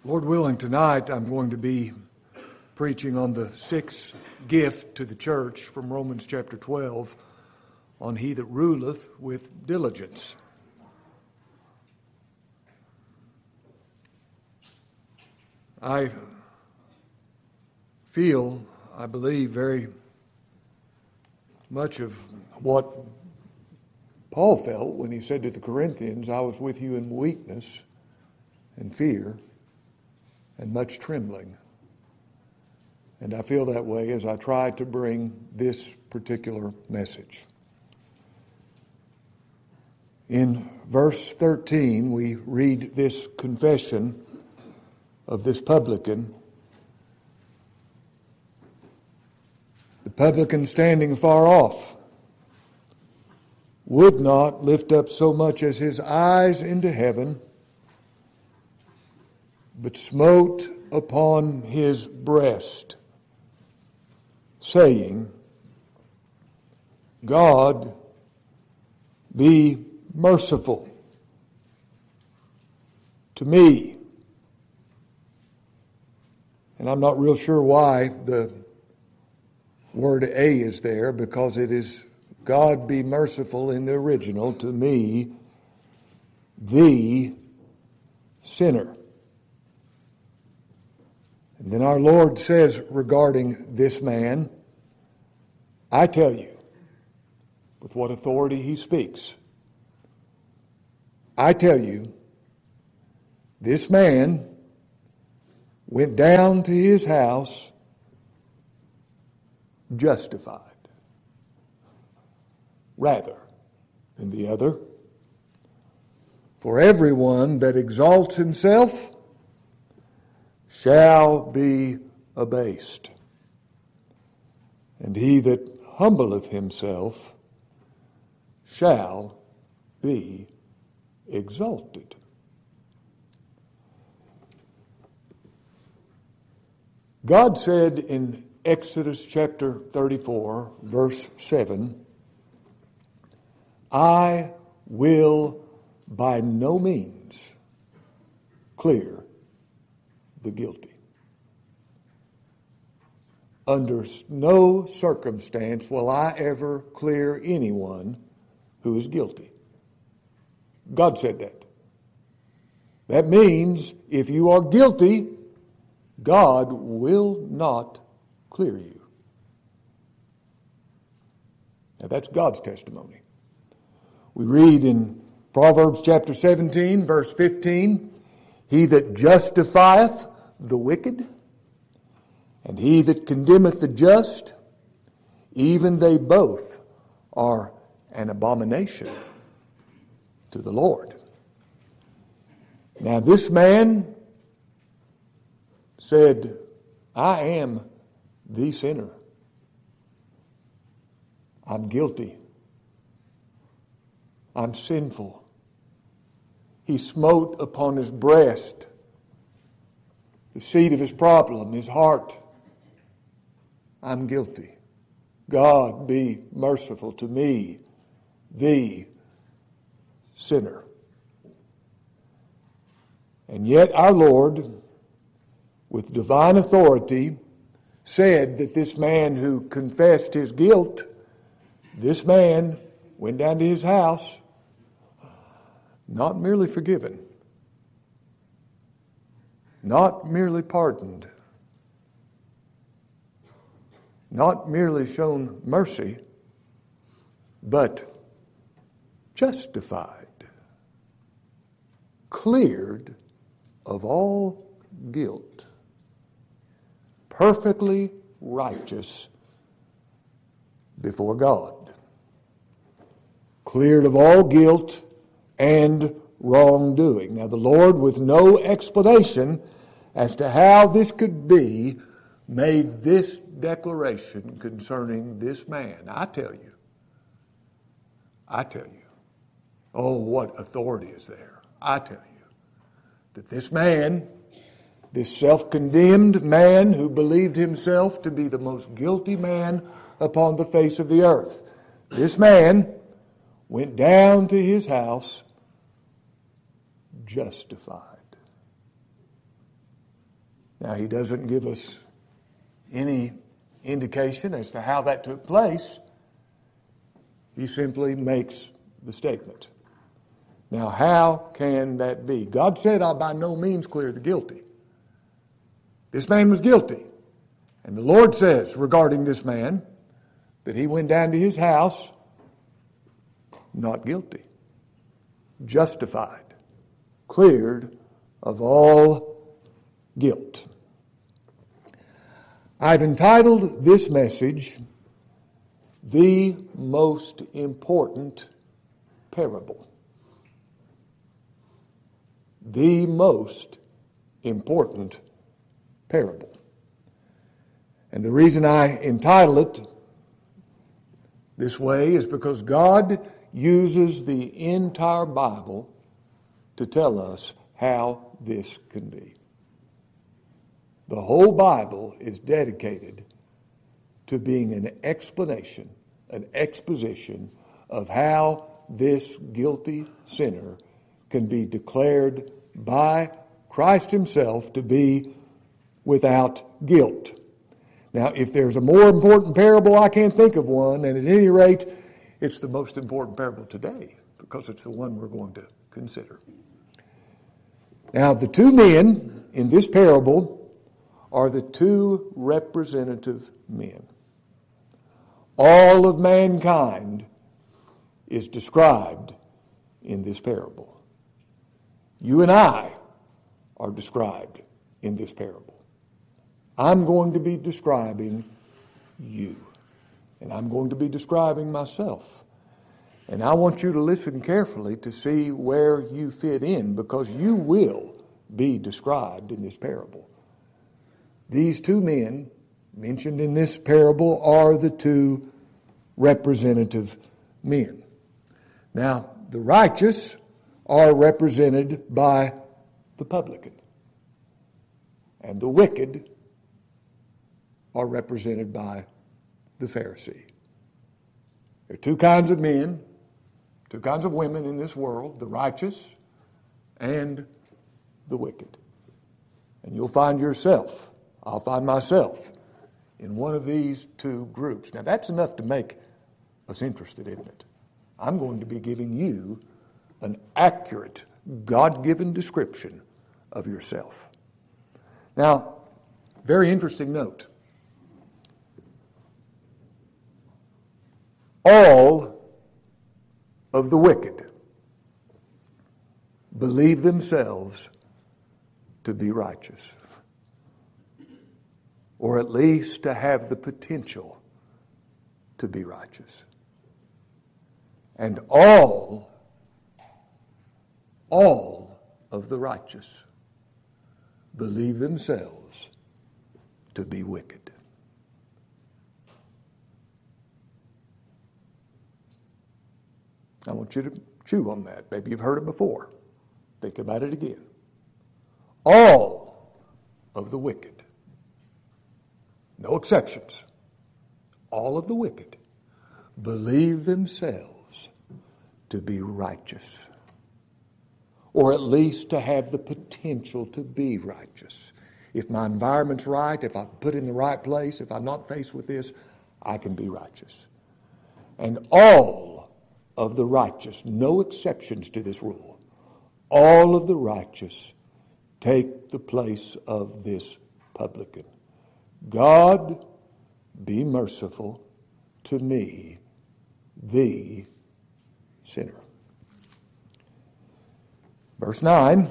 Lord willing, tonight I'm going to be preaching on the sixth gift to the church from Romans chapter 12 on he that ruleth with diligence. I believe very much of what Paul felt when he said to the Corinthians, I was with you in weakness and fear and much trembling. And I feel that way as I try to bring this particular message. In verse 13, we read this confession of this publican. The publican standing far off would not lift up so much as his eyes into heaven, but smote upon his breast, saying, God, be merciful to me. And I'm not real sure why the word A is there, because it is God be merciful in the original to me, the sinner. And then our Lord says regarding this man, I tell you, with what authority he speaks, I tell you, this man went down to his house justified rather than the other. For everyone that exalts himself shall be abased, and he that humbleth himself shall be exalted. God said in Exodus chapter 34, verse 7, I will by no means clear the guilty. Under no circumstance will I ever clear anyone who is guilty. God said that. That means if you are guilty, God will not clear you. Now that's God's testimony. We read in Proverbs chapter 17, verse 15, he that justifieth the wicked, and he that condemneth the just, even they both are an abomination to the Lord. Now this man said, I am the sinner. I'm guilty. I'm sinful. He smote upon his breast the seat of his problem, his heart. I'm guilty. God be merciful to me, the sinner. And yet our Lord, with divine authority, said that this man who confessed his guilt, this man went down to his house, not merely forgiven, not merely pardoned, not merely shown mercy, but justified, cleared of all guilt, perfectly righteous before God, cleared of all guilt and wrongdoing. Now the Lord, with no explanation as to how this could be, made this declaration concerning this man. I tell you, oh, what authority is there? I tell you that this man, this self-condemned man who believed himself to be the most guilty man upon the face of the earth, this man went down to his house justified. Now, he doesn't give us any indication as to how that took place. He simply makes the statement. Now, how can that be? God said, I'll by no means clear the guilty. This man was guilty. And the Lord says regarding this man that he went down to his house not guilty, justified, cleared of all guilt. I've entitled this message, The Most Important Parable. The most important parable. And the reason I entitle it this way is because God uses the entire Bible to tell us how this can be. The whole Bible is dedicated to being an explanation, an exposition of how this guilty sinner can be declared by Christ himself to be without guilt. Now, if there's a more important parable, I can't think of one, and at any rate, it's the most important parable today because it's the one we're going to consider. Now, the two men in this parable are the two representative men. All of mankind is described in this parable. You and I are described in this parable. I'm going to be describing you, and I'm going to be describing myself. And I want you to listen carefully to see where you fit in, because you will be described in this parable. These two men mentioned in this parable are the two representative men. Now, the righteous are represented by the publican, and the wicked are represented by the Pharisee. There are two kinds of men, two kinds of women in this world, the righteous and the wicked. And you'll find yourself, I'll find myself, in one of these two groups. Now, that's enough to make us interested, isn't it? I'm going to be giving you an accurate, God-given description of yourself. Now, very interesting note. All of the wicked believe themselves to be righteous, or at least to have the potential to be righteous. And all of the righteous believe themselves to be wicked. I want you to chew on that. Maybe you've heard it before. Think about it again. All of the wicked, no exceptions, all of the wicked believe themselves to be righteous, or at least to have the potential to be righteous. If my environment's right, if I'm put in the right place, if I'm not faced with this, I can be righteous. And all of the righteous, no exceptions to this rule, all of the righteous take the place of this publican. God, be merciful to me, the sinner. Verse 9,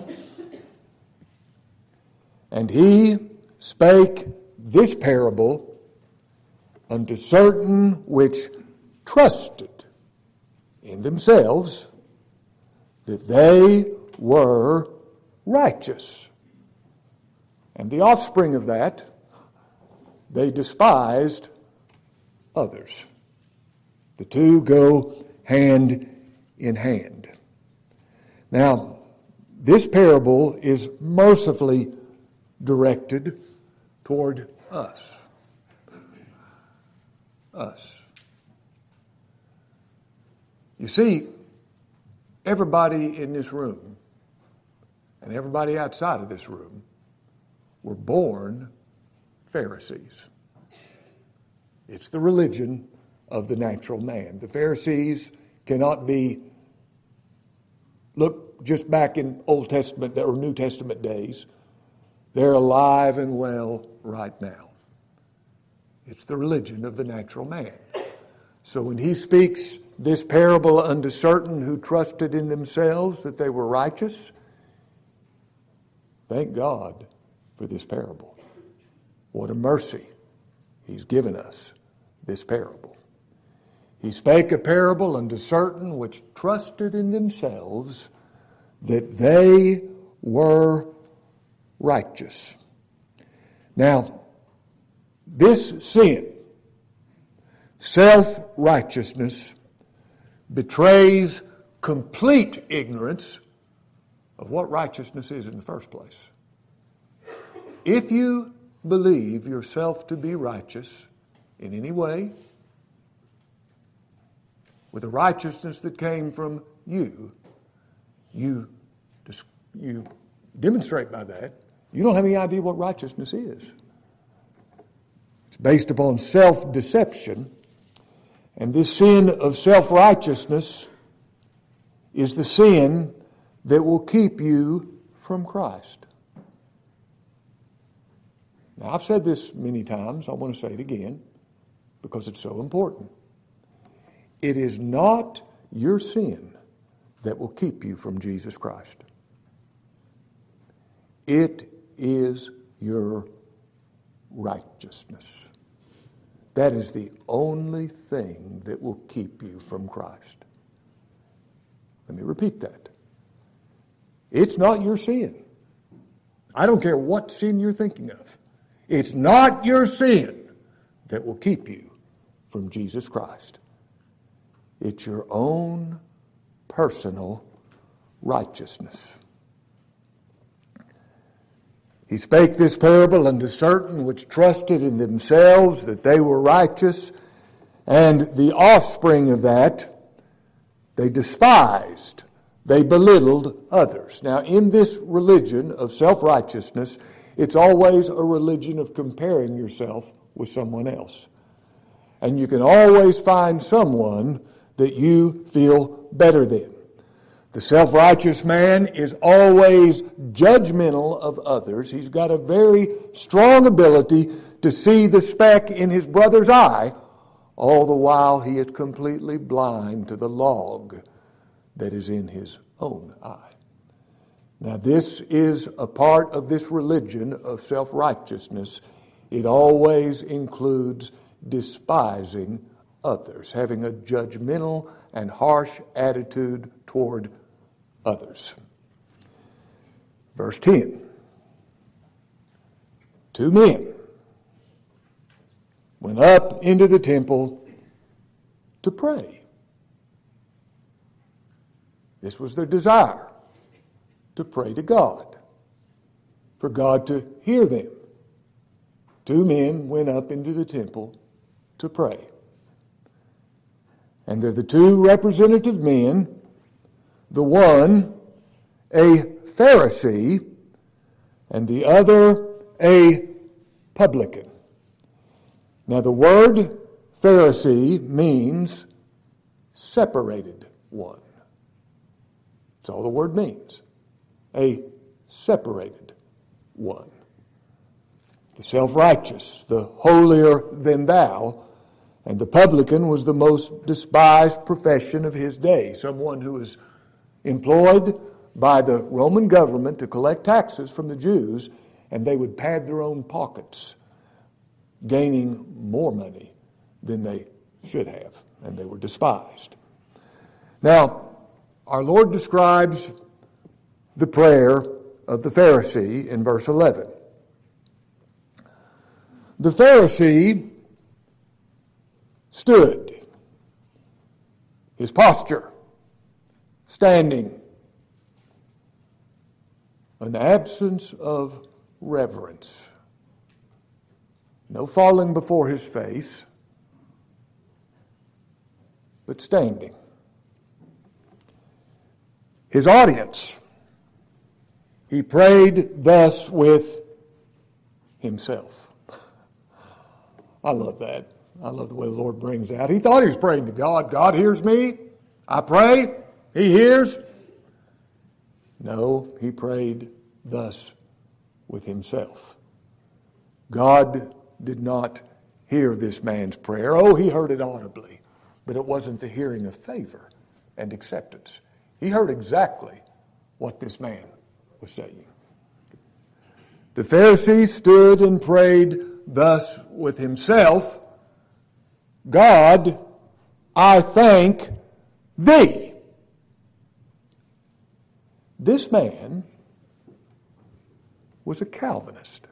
and he spake this parable unto certain which trusted in themselves that they were righteous. And the offspring of that, they despised others. The two go hand in hand. Now, this parable is mercifully directed toward us. Us. You see, everybody in this room and everybody outside of this room were born Pharisees. It's the religion of the natural man. The Pharisees cannot be, look just back in Old Testament or New Testament days, they're alive and well right now. It's the religion of the natural man. So when he speaks this parable unto certain who trusted in themselves that they were righteous, thank God for this parable. What a mercy he's given us this parable. He spake a parable unto certain which trusted in themselves that they were righteous. Now, this sin, self-righteousness, betrays complete ignorance of what righteousness is in the first place. If you believe yourself to be righteous in any way, with a righteousness that came from you demonstrate by that, you don't have any idea what righteousness is. It's based upon self-deception, and this sin of self-righteousness is the sin that will keep you from Christ. Now, I've said this many times. I want to say it again because it's so important. It is not your sin that will keep you from Jesus Christ. It is your righteousness. That is the only thing that will keep you from Christ. Let me repeat that. It's not your sin. I don't care what sin you're thinking of. It's not your sin that will keep you from Jesus Christ. It's your own personal righteousness. He spake this parable unto certain which trusted in themselves that they were righteous, and the offspring of that, they despised, they belittled others. Now, in this religion of self-righteousness, it's always a religion of comparing yourself with someone else. And you can always find someone that you feel better than. The self-righteous man is always judgmental of others. He's got a very strong ability to see the speck in his brother's eye, all the while he is completely blind to the log that is in his own eye. Now, this is a part of this religion of self-righteousness. It always includes despising others, having a judgmental and harsh attitude toward others. Verse 10. 2 men went up into the temple to pray. This was their desire, to pray to God, for God to hear them. 2 men went up into the temple to pray. And they're the 2 representative men, the one a Pharisee and the other a publican. Now, the word Pharisee means separated one. That's all the word means. A separated one. The self-righteous, the holier than thou, and the publican was the most despised profession of his day. Someone who was employed by the Roman government to collect taxes from the Jews, and they would pad their own pockets, gaining more money than they should have, and they were despised. Now, our Lord describes the prayer of the Pharisee in verse 11. The Pharisee stood, his posture, standing, an absence of reverence. No falling before his face, but standing. His audience, he prayed thus with himself. I love that. I love the way the Lord brings out. He thought he was praying to God. God hears me. I pray. He hears. No, he prayed thus with himself. God did not hear this man's prayer. Oh, he heard it audibly, but it wasn't the hearing of favor and acceptance. He heard exactly what this man was saying. The Pharisee stood and prayed thus with himself, God, I thank thee. This man was a Calvinist.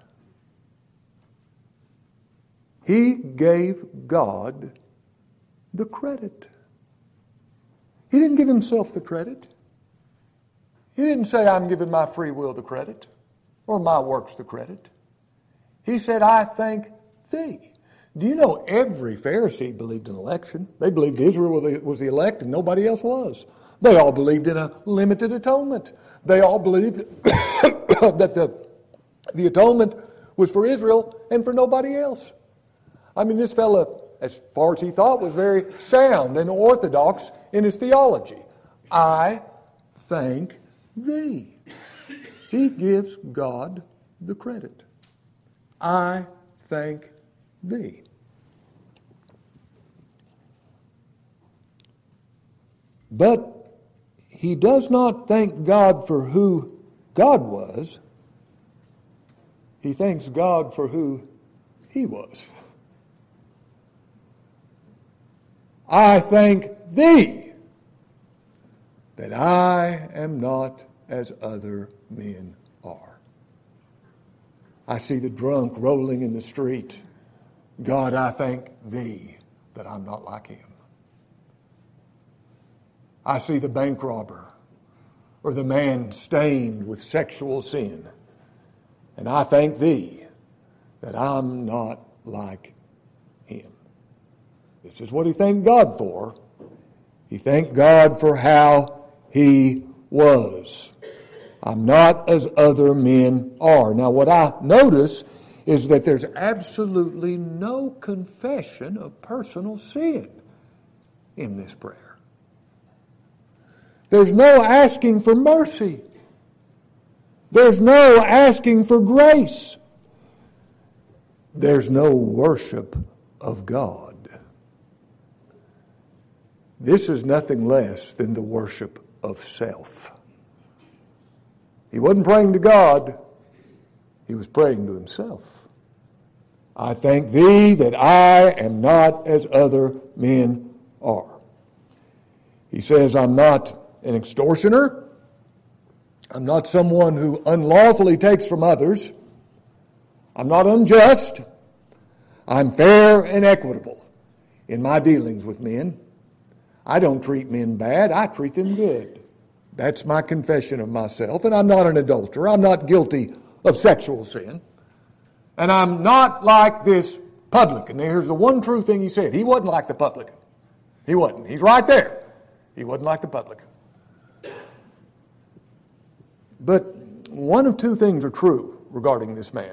He gave God the credit. He didn't give himself the credit. He didn't say, I'm giving my free will the credit or my works the credit. He said, I thank thee. Do you know every Pharisee believed in election? They believed Israel was the elect and nobody else was. They all believed in a limited atonement. They all believed that the atonement was for Israel and for nobody else. I mean, this fellow, as far as he thought, was very sound and orthodox in his theology. I thank thee. He gives God the credit. I thank thee. But he does not thank God for who God was. He thanks God for who he was. I thank thee that I am not as other men are. I see the drunk rolling in the street. God, I thank thee that I'm not like him. I see the bank robber or the man stained with sexual sin. And I thank thee that I'm not like him. This is what he thanked God for. He thanked God for how he was. I'm not as other men are. Now, what I notice is that there's absolutely no confession of personal sin in this prayer. There's no asking for mercy. There's no asking for grace. There's no worship of God. This is nothing less than the worship of self. He wasn't praying to God. He was praying to himself. I thank thee that I am not as other men are. He says, I'm not an extortioner. I'm not someone who unlawfully takes from others. I'm not unjust. I'm fair and equitable in my dealings with men. I don't treat men bad. I treat them good. That's my confession of myself. And I'm not an adulterer. I'm not guilty of sexual sin. And I'm not like this publican. Now, here's the one true thing he said. He wasn't like the publican. He wasn't. He's right there. He wasn't like the publican. But one of two things are true regarding this man.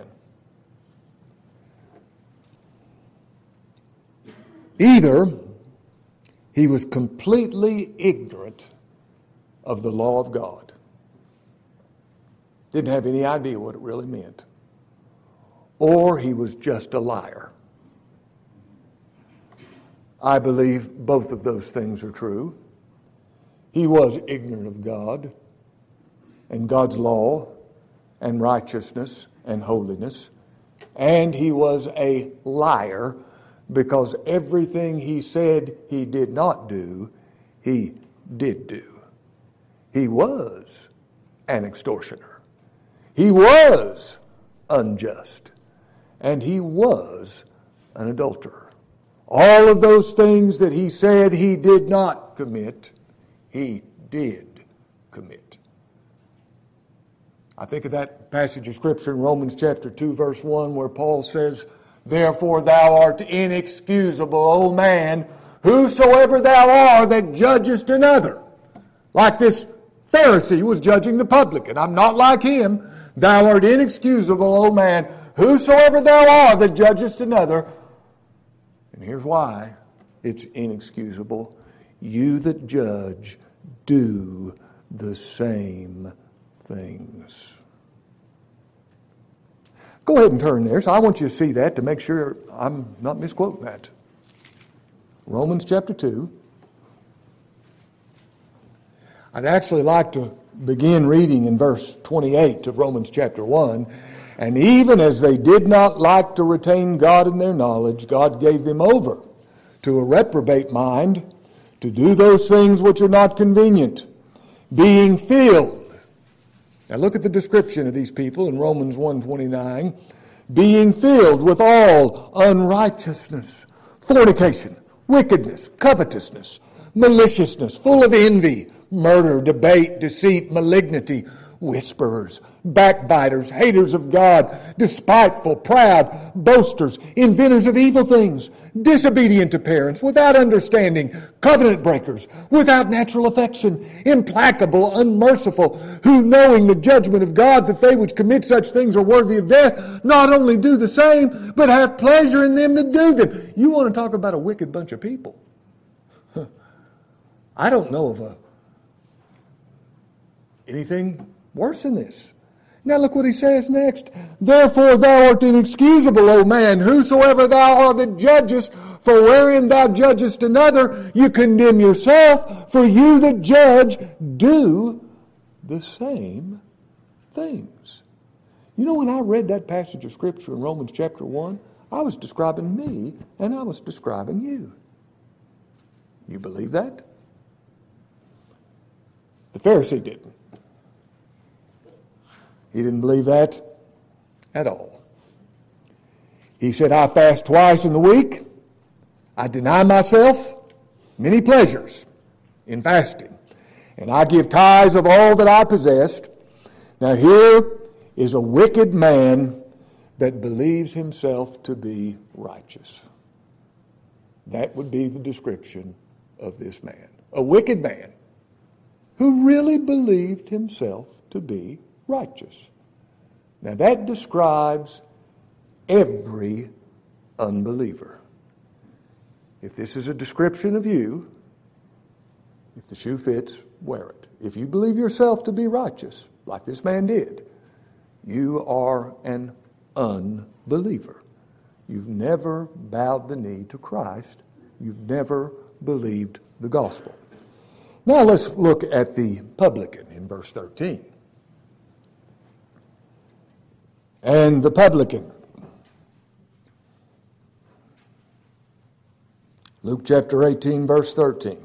Either he was completely ignorant of the law of God, didn't have any idea what it really meant, or he was just a liar. I believe both of those things are true. He was ignorant of God and God's law and righteousness and holiness, and he was a liar because everything he said he did not do, he did do. He was an extortioner. He was unjust. And he was an adulterer. All of those things that he said he did not commit, he did commit. I think of that passage of Scripture in Romans chapter 2, verse 1, where Paul says, Therefore thou art inexcusable, O man, whosoever thou art that judgest another. Like this Pharisee was judging the publican. I'm not like him. Thou art inexcusable, O man, whosoever thou art that judgest another. And here's why it's inexcusable. You that judge do the same things. Go ahead and turn there. So I want you to see that to make sure I'm not misquoting that. Romans chapter 2. I'd actually like to begin reading in verse 28 of Romans chapter 1. And even as they did not like to retain God in their knowledge, God gave them over to a reprobate mind to do those things which are not convenient, being filled. Now look at the description of these people in Romans 1:29. Being filled with all unrighteousness, fornication, wickedness, covetousness, maliciousness, full of envy, murder, debate, deceit, malignity, whisperers, backbiters, haters of God, despiteful, proud, boasters, inventors of evil things, disobedient to parents, without understanding, covenant breakers, without natural affection, implacable, unmerciful, who knowing the judgment of God that they which commit such things are worthy of death, not only do the same, but have pleasure in them that do them. You want to talk about a wicked bunch of people? I don't know of anything worse than this. Now look what he says next. Therefore thou art inexcusable, O man, whosoever thou art that judgest, for wherein thou judgest another, you condemn yourself, for you that judge do the same things. You know, when I read that passage of Scripture in Romans chapter 1, I was describing me and I was describing you. You believe that? The Pharisee didn't. He didn't believe that at all. He said, I fast twice in the week. I deny myself many pleasures in fasting. And I give tithes of all that I possessed. Now here is a wicked man that believes himself to be righteous. That would be the description of this man. A wicked man who really believed himself to be righteous. Now that describes every unbeliever. If this is a description of you, if the shoe fits, wear it. If you believe yourself to be righteous, like this man did, you are an unbeliever. You've never bowed the knee to Christ. You've never believed the gospel. Now let's look at the publican in verse 13. And the publican. Luke chapter 18, verse 13.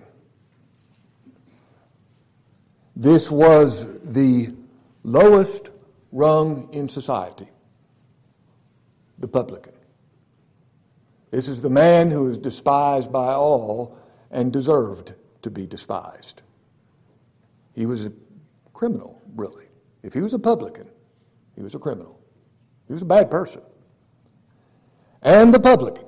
This was the lowest rung in society. The publican. This is the man who is despised by all and deserved to be despised. He was a criminal, really. If he was a publican, he was a criminal. He was a bad person. And the publican,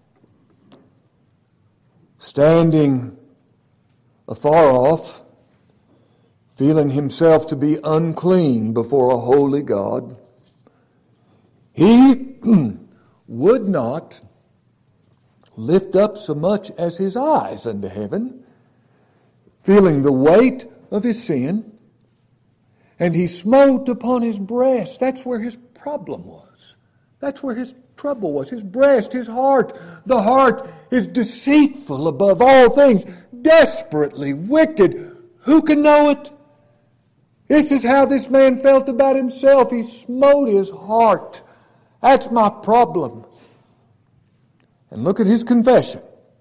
standing afar off, feeling himself to be unclean before a holy God, he would not lift up so much as his eyes unto heaven, feeling the weight of his sin, and he smote upon his breast. That's where his problem was. That's where his trouble was. His breast, his heart. The heart is deceitful above all things, desperately wicked. Who can know it? This is how this man felt about himself. He smote his heart. That's my problem. And look at his confession.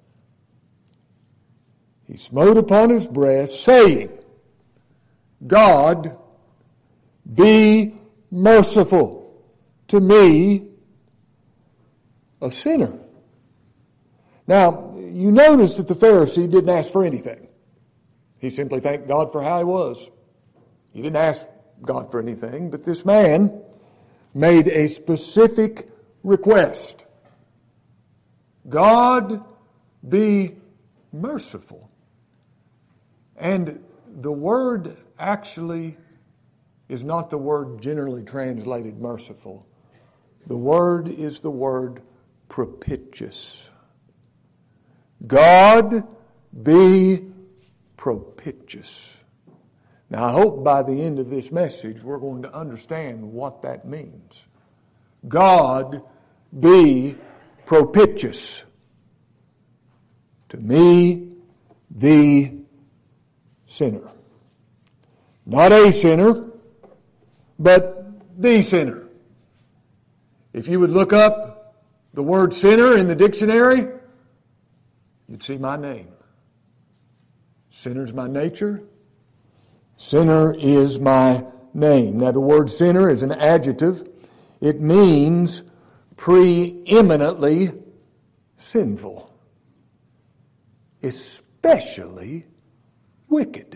He smote upon his breast, saying, God, be merciful to me, a sinner. Now, you notice that the Pharisee didn't ask for anything. He simply thanked God for how he was. He didn't ask God for anything, but this man made a specific request. God, be merciful. And the word actually is not the word generally translated merciful. The word is the word propitious. God be propitious. Now, I hope by the end of this message we're going to understand what that means. God be propitious to me, the sinner. Not a sinner, but the sinner. If you would look up the word sinner in the dictionary, you'd see my name. Sinner's my nature. Sinner is my name. Now, the word sinner is an adjective. It means preeminently sinful, especially wicked.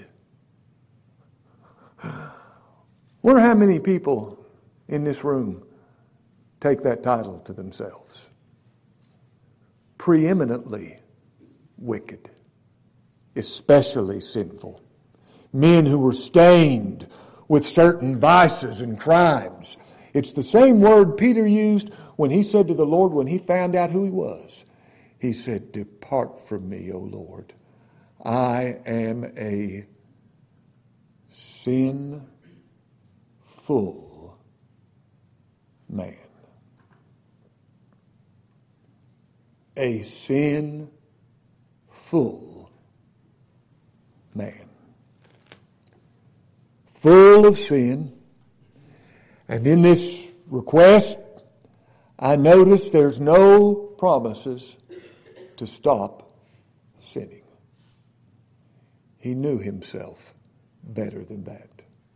Wonder how many people in this room take that title to themselves. Preeminently wicked, especially sinful. Men who were stained with certain vices and crimes. It's the same word Peter used when he said to the Lord, when he found out who he was. He said, "Depart from me, O Lord. I am a sinful man." A sinful man. Full of sin. And in this request, I notice there's no promises to stop sinning. He knew himself better than that.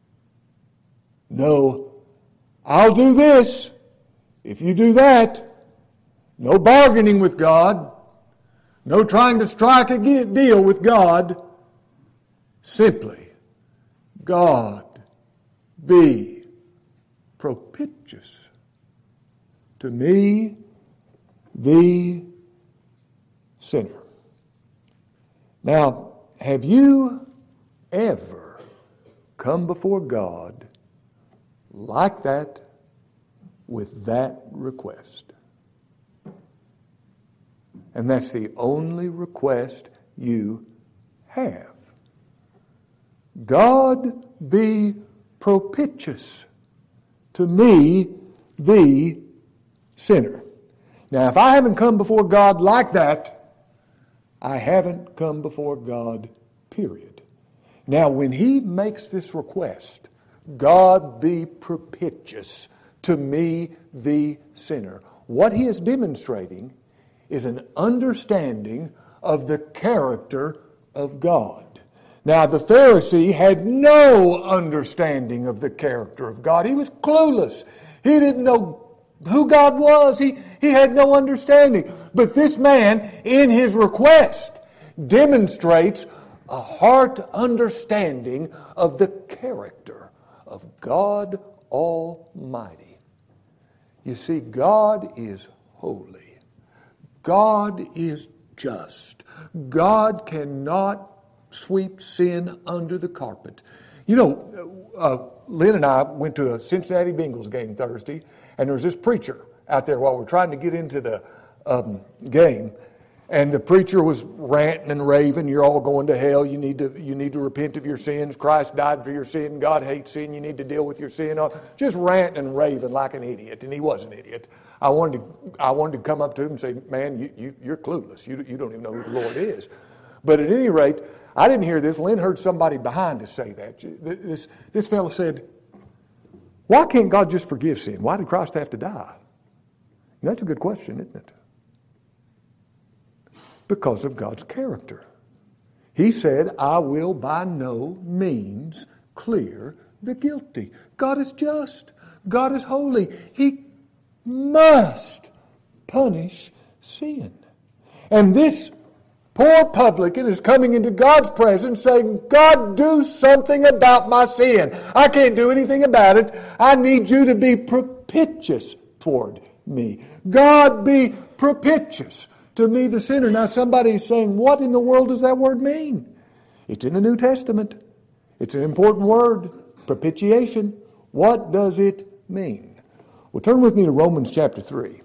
No, I'll do this if you do that. No bargaining with God. No trying to strike a deal with God. Simply, God be propitious to me, the sinner. Now, have you ever come before God like that with that request? And that's the only request you have. God be propitious to me, the sinner. Now, if I haven't come before God like that, I haven't come before God, period. Now, when he makes this request, God be propitious to me, the sinner, what he is demonstrating is an understanding of the character of God. Now, the Pharisee had no understanding of the character of God. He was clueless. He didn't know who God was. He had no understanding. But this man, in his request, demonstrates a heart understanding of the character of God Almighty. You see, God is holy. God is just. God cannot sweep sin under the carpet. You know, Lynn and I went to a Cincinnati Bengals game Thursday, and there was this preacher out there while we're trying to get into the game, and the preacher was ranting and raving. You're all going to hell. You need to repent of your sins. Christ died for your sin. God hates sin. You need to deal with your sin. Just ranting and raving like an idiot, and he was an idiot. I wanted to come up to him and say, "Man, you're clueless. You don't even know who the Lord is." But at any rate, I didn't hear this. Lynn heard somebody behind us say that. This fellow said, "Why can't God just forgive sin? Why did Christ have to die?" And that's a good question, isn't it? Because of God's character. He said, "I will by no means clear the guilty." God is just. God is holy. He must punish sin. And this poor publican is coming into God's presence saying, "God, do something about my sin. I can't do anything about it. I need you to be propitious toward me. God be propitious to me, the sinner." Now somebody is saying, what in the world does that word mean? It's in the New Testament. It's an important word, propitiation. What does it mean? Well, turn with me to Romans chapter 3.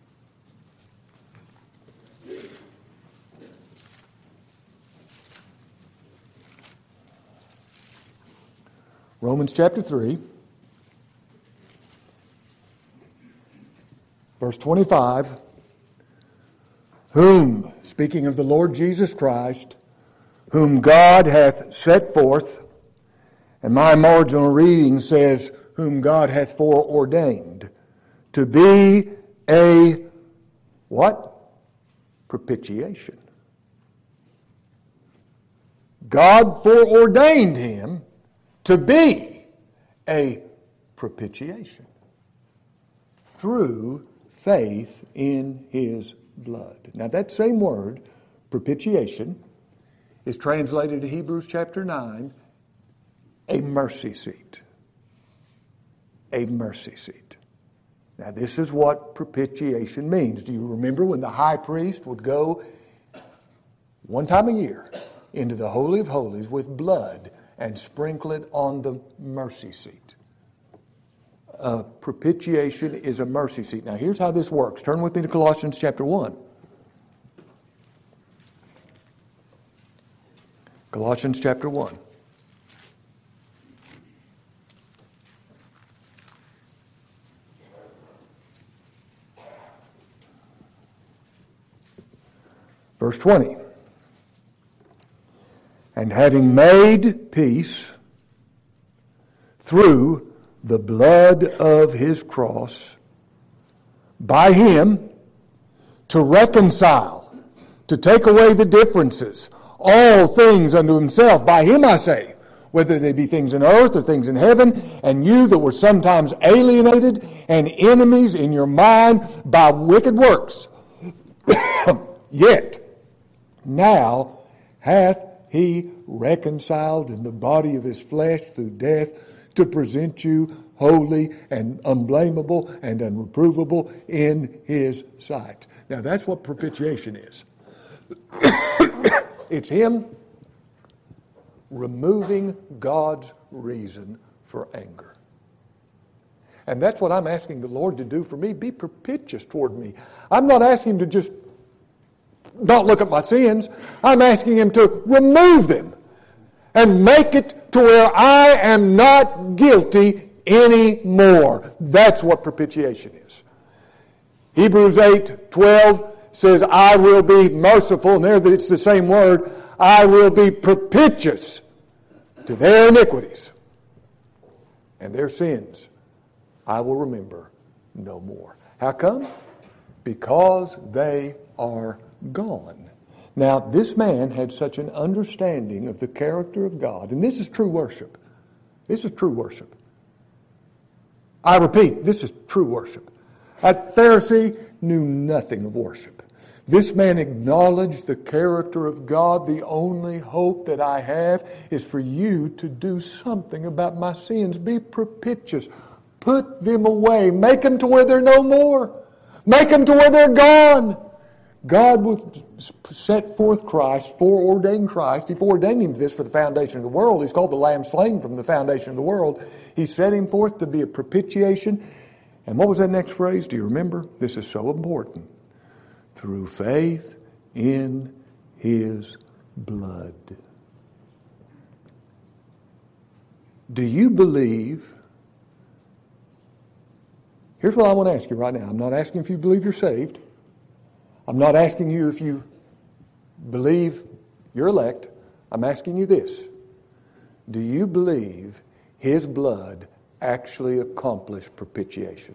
Romans chapter 3, verse 25, whom, speaking of the Lord Jesus Christ, whom God hath set forth, and my marginal reading says, whom God hath foreordained, to be a, what? Propitiation. God foreordained him to be a propitiation through faith in his blood. Now that same word, propitiation, is translated in Hebrews chapter 9, a mercy seat. A mercy seat. Now this is what propitiation means. Do you remember when the high priest would go one time a year into the Holy of Holies with blood and sprinkle it on the mercy seat? Propitiation is a mercy seat. Now here's how this works. Turn with me to Colossians chapter 1. Colossians chapter 1. Verse 20. And having made peace through the blood of his cross, by him to reconcile, to take away the differences, all things unto himself. By him I say, whether they be things in earth or things in heaven, and you that were sometimes alienated and enemies in your mind by wicked works, yet now hath he reconciled in the body of his flesh through death to present you holy and unblameable and unreprovable in his sight. Now that's what propitiation is. It's him removing God's reason for anger. And that's what I'm asking the Lord to do for me. Be propitious toward me. I'm not asking him to just not look at my sins. I'm asking him to remove them and make it to where I am not guilty anymore. That's what propitiation is. Hebrews 8:12 says, I will be merciful, and there it's the same word, I will be propitious to their iniquities, and their sins I will remember no more. How come? Because they are gone. Now, this man had such an understanding of the character of God, and this is true worship. This is true worship. I repeat, this is true worship. That Pharisee knew nothing of worship. This man acknowledged the character of God. The only hope that I have is for you to do something about my sins. Be propitious. Put them away. Make them to where they're no more. Make them to where they're gone. God would set forth Christ, foreordained Christ. He foreordained him this for the foundation of the world. He's called the Lamb slain from the foundation of the world. He set him forth to be a propitiation. And what was that next phrase? Do you remember? This is so important. Through faith in his blood. Do you believe? Here's what I want to ask you right now. I'm not asking if you believe you're saved. I'm not asking you if you believe you're elect. I'm asking you this. Do you believe his blood actually accomplished propitiation?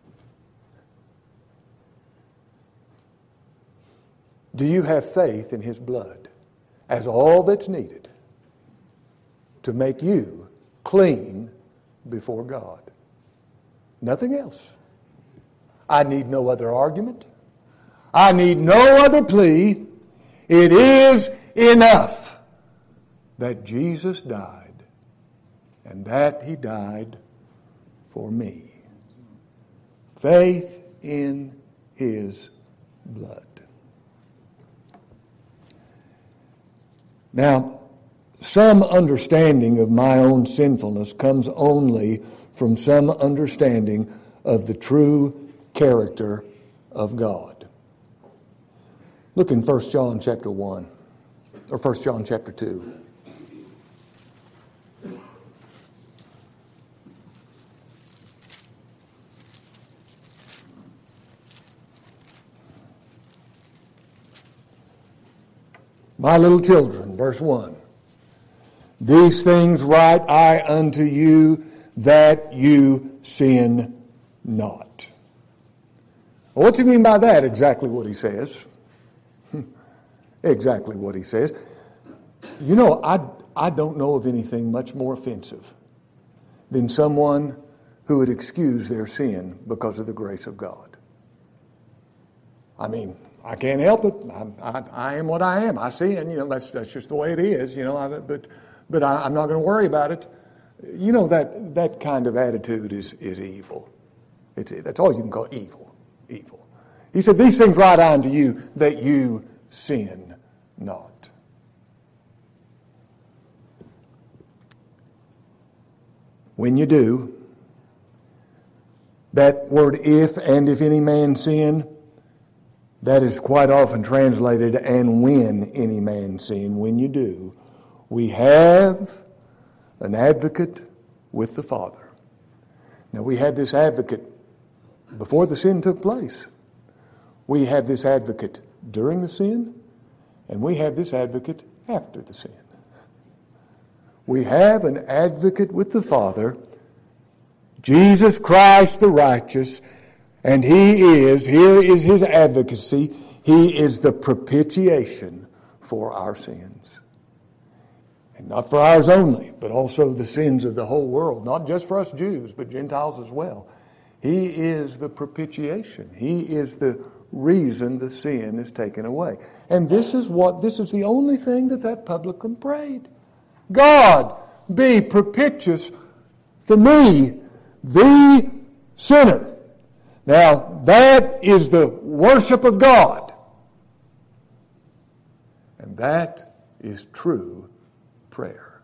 Do you have faith in his blood as all that's needed to make you clean before God? Nothing else. I need no other argument. I need no other plea. It is enough that Jesus died, and that he died for me. Faith in his blood. Now, some understanding of my own sinfulness comes only from some understanding of the true character of God. Look in 1 John chapter 1, or 1 John chapter 2. My little children, verse 1. These things write I unto you, that you sin not. Well, what's he mean by that? Exactly what he says. Exactly what he says. You know, I don't know of anything much more offensive than someone who would excuse their sin because of the grace of God. I mean, I can't help it. I am what I am. I sin. You know, that's just the way it is. You know, but I'm not going to worry about it. You know, that kind of attitude is evil. That's all you can call evil. Evil. He said, "These things write I unto you, that you sin not." When you do, that word "if" and "if any man sin," that is quite often translated "and when any man sin." When you do, we have an advocate with the Father. Now, we had this advocate before the sin took place. We have this advocate during the sin, and we have this advocate after the sin. We have an advocate with the Father, Jesus Christ the righteous, and here is his advocacy. He is the propitiation for our sins. And not for ours only, but also the sins of the whole world. Not just for us Jews, but Gentiles as well. He is the propitiation. He is the reason the sin is taken away. And this is the only thing that publican prayed. God, be propitious for me, the sinner. Now, that is the worship of God. And that is true prayer.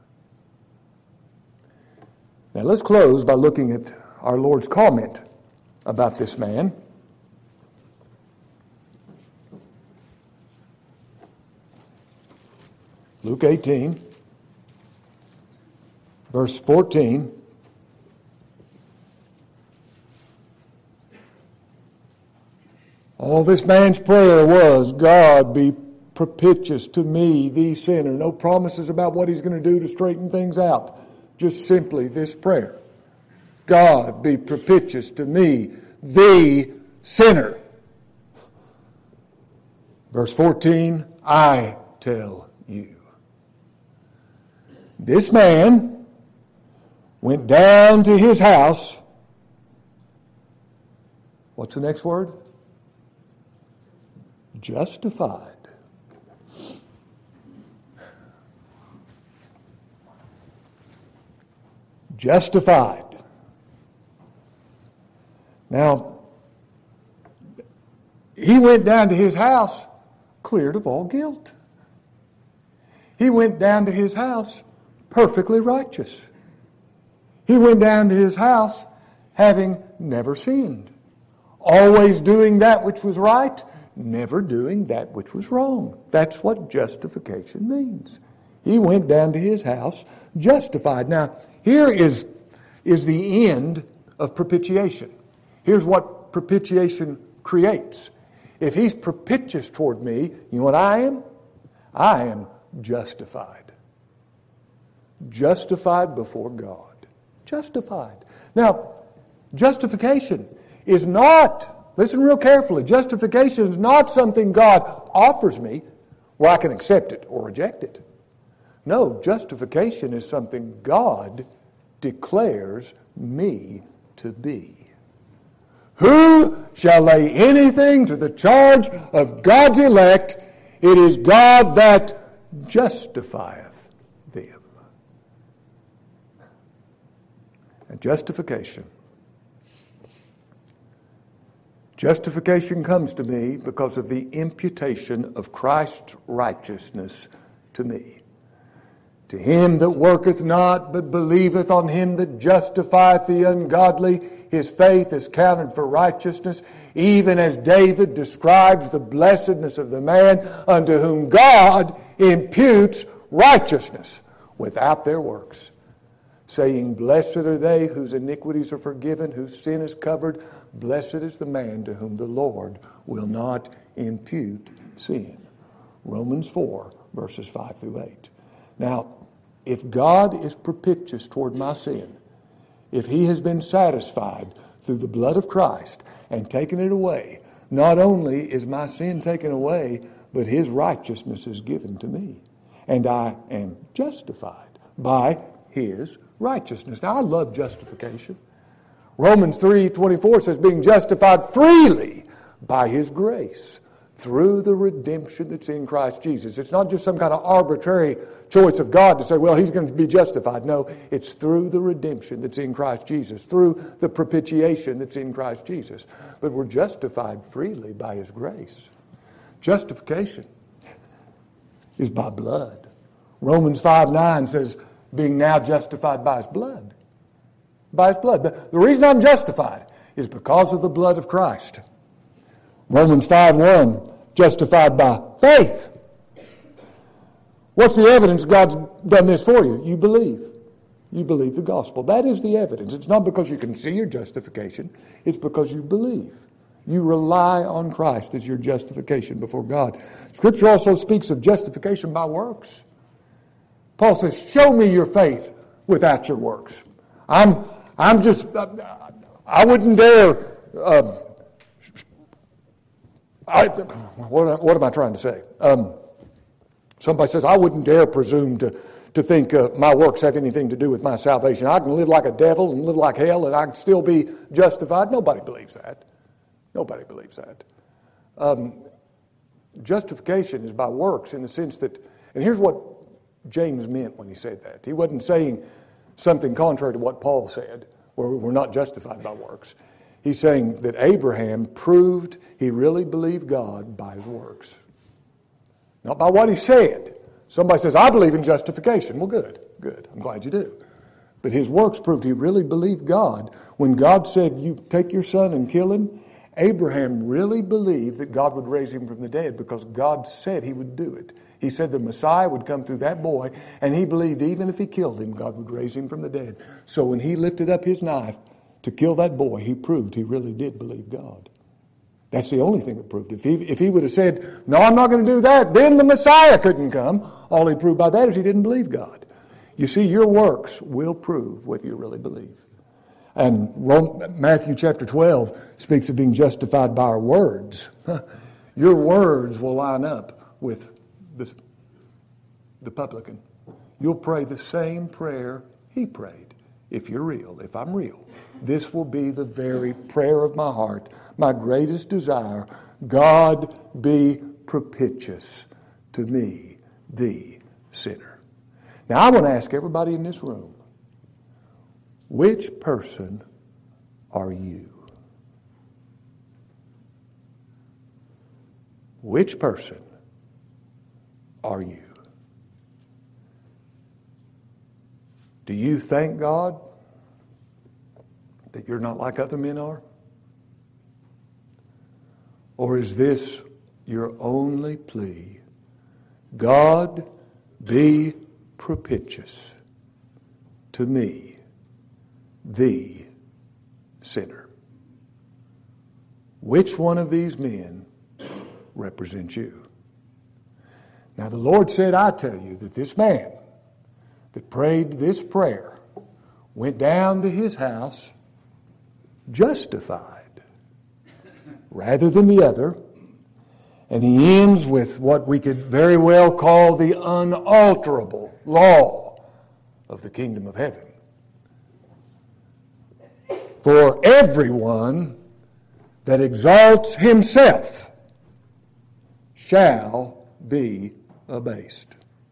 Now, let's close by looking at our Lord's comment about this man. Luke 18, verse 14. All this man's prayer was, God, be propitious to me, the sinner. No promises about what he's going to do to straighten things out. Just simply this prayer. God, be propitious to me, the sinner. Verse 14, I tell you. This man went down to his house. What's the next word? Justified. Justified. Now, he went down to his house cleared of all guilt. He went down to his house perfectly righteous. He went down to his house having never sinned, always doing that which was right, never doing that which was wrong. That's what justification means. He went down to his house justified. Now, here is the end of propitiation. Here's what propitiation creates. If he's propitious toward me, you know what I am? I am justified. Justified before God. Justified. Now, justification is not, listen real carefully, justification is not something God offers me where I can accept it or reject it. No, justification is something God declares me to be. Who shall lay anything to the charge of God's elect? It is God that justifieth them. And justification comes to me because of the imputation of Christ's righteousness to me. To him that worketh not, but believeth on him that justifieth the ungodly, his faith is counted for righteousness, even as David describes the blessedness of the man unto whom God imputes righteousness without their works, saying, Blessed are they whose iniquities are forgiven, whose sin is covered. Blessed is the man to whom the Lord will not impute sin. Romans 4, verses 5 through 8. Now, if God is propitious toward my sin, if he has been satisfied through the blood of Christ and taken it away, not only is my sin taken away, but his righteousness is given to me. And I am justified by his righteousness. Now, I love justification. Romans 3:24 says, being justified freely by his grace through the redemption that's in Christ Jesus. It's not just some kind of arbitrary choice of God to say, well, he's going to be justified. No, it's through the redemption that's in Christ Jesus, through the propitiation that's in Christ Jesus. But we're justified freely by his grace. Justification is by blood. Romans 5:9 says, being now justified by his blood. By his blood. The reason I'm justified is because of the blood of Christ. Romans 5:1, justified by faith. What's the evidence God's done this for you? You believe. You believe the gospel. That is the evidence. It's not because you can see your justification. It's because you believe. You rely on Christ as your justification before God. Scripture also speaks of justification by works. Paul says, show me your faith without your works. I wouldn't dare... What am I trying to say? Somebody says, I wouldn't dare presume to think my works have anything to do with my salvation. I can live like a devil and live like hell and I can still be justified. Nobody believes that. Nobody believes that. Justification is by works in the sense that, and here's what James meant when he said that. He wasn't saying something contrary to what Paul said, where we're not justified by works. He's saying that Abraham proved he really believed God by his works. Not by what he said. Somebody says, I believe in justification. Well, good. I'm glad you do. But his works proved he really believed God. When God said, you take your son and kill him, Abraham really believed that God would raise him from the dead because God said he would do it. He said the Messiah would come through that boy, and he believed even if he killed him, God would raise him from the dead. So when he lifted up his knife to kill that boy, he proved he really did believe God. That's the only thing that proved it. If he would have said, no, I'm not going to do that, then the Messiah couldn't come. All he proved by that is he didn't believe God. You see, your works will prove whether you really believe. And Matthew chapter 12 speaks of being justified by our words. Your words will line up with the publican. You'll pray the same prayer he prayed. If you're real, if I'm real, this will be the very prayer of my heart, my greatest desire. God be propitious to me, the sinner. Now I want to ask everybody in this room, which person are you? Which person are you? Do you thank God that you're not like other men are? Or is this your only plea? God, be propitious to me, the sinner. Which one of these men represents you? Now the Lord said, I tell you that this man that prayed this prayer went down to his house justified rather than the other. And he ends with what we could very well call the unalterable law of the kingdom of heaven. For everyone that exalts himself shall be abased.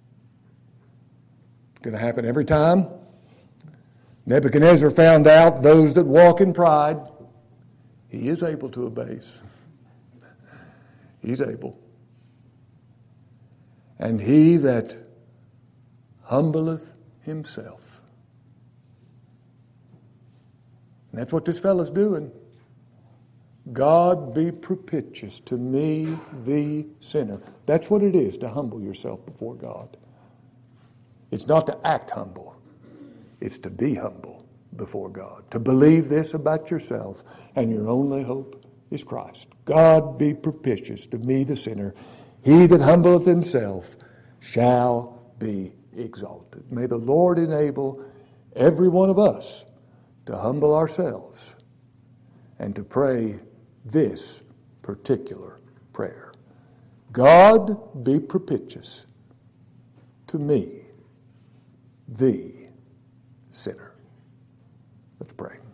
It's going to happen every time. Nebuchadnezzar found out those that walk in pride, he is able to abase. He's able. And he that humbleth himself. And that's what this fellow's doing. God be propitious to me, the sinner. That's what it is to humble yourself before God. It's not to act humble. It's to be humble before God. To believe this about yourself, and your only hope is Christ. God be propitious to me, the sinner. He that humbleth himself shall be exalted. May the Lord enable every one of us to humble ourselves and to pray this particular prayer. God be propitious to me, the sinner. Let's pray.